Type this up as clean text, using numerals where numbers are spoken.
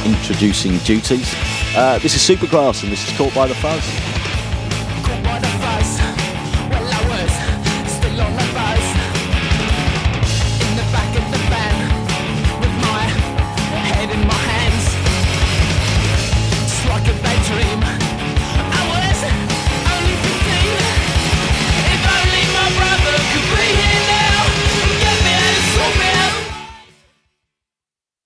introducing duties. This is Supergrass, and this is Caught by the Fuzz.